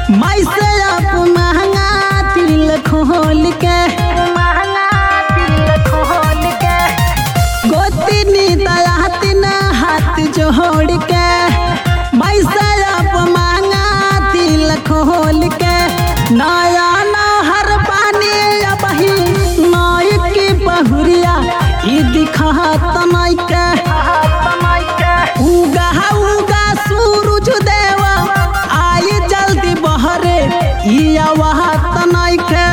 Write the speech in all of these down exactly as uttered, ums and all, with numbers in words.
माई से आप महंगा दिल खोल के गोतिनी दयातिन हाथ जोड़ के माई से आप महंगा दिल खोल के नया नहर पानी बही नाई की बहुरिया ई दिखात नाई के उगा उगा सूरज देवा आई जल्दी बहरे ई आवाहत नाई के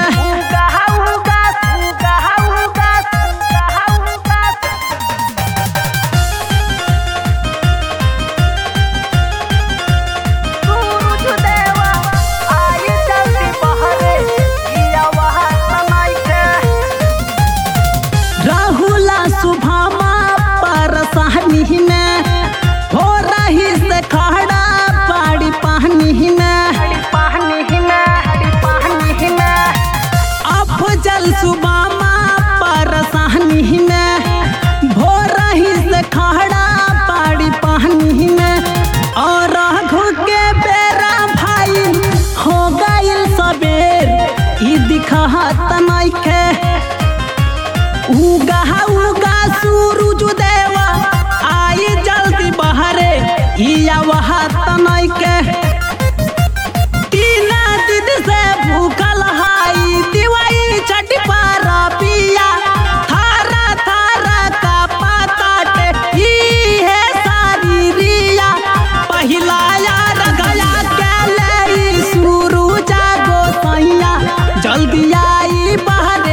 सुभामा परसानी में हो रही से खड़ा पाड़ी पानी में अफजल सुभामा परसानी में हो रही से खड़ा पाड़ी पानी में और रघु के बेरा भाई हो गइल सबेर ई दिखात नाई के उगा उगा सूरज देवा आई जल्दी बहरे ई आवाहत नाई के तीन दिन से भूखल हाई दिवाई छठ पर पिया थारा थारा का पताटे ई है सारी रिया पहिला यार गया के ले सूरज गोसैया जल्दी आई बहरे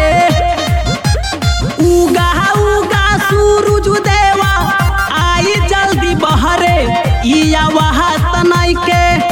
उगा उगा सूरज देवा आई जल्दी बहरे ई आवाहत नाई के।